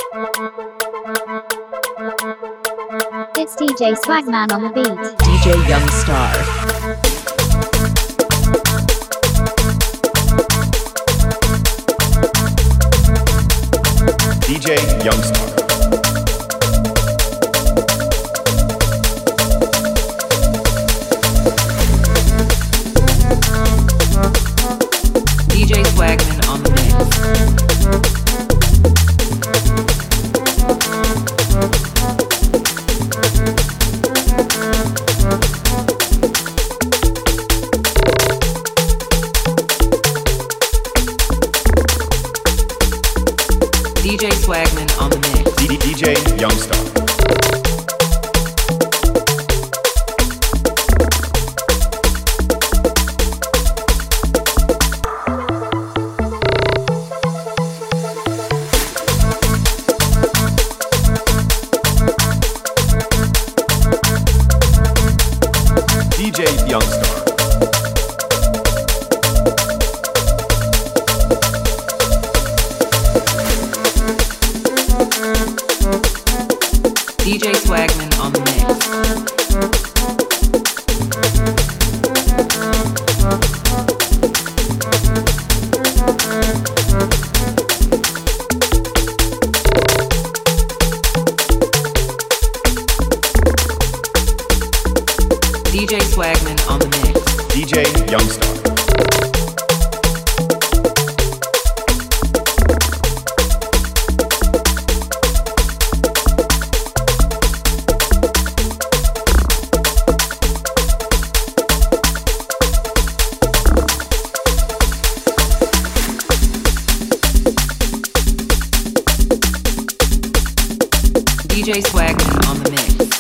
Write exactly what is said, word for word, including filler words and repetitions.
It's D J Swagman on the beat. D J Youngstar. D J Youngstar. D J Swagman on the mix. D J Swagman on the mix. D DJ Youngstar. D J Youngstar. D J Swagman on the mix. D J Swagman on the mix. D J Youngstar. D J Swagman on the mix.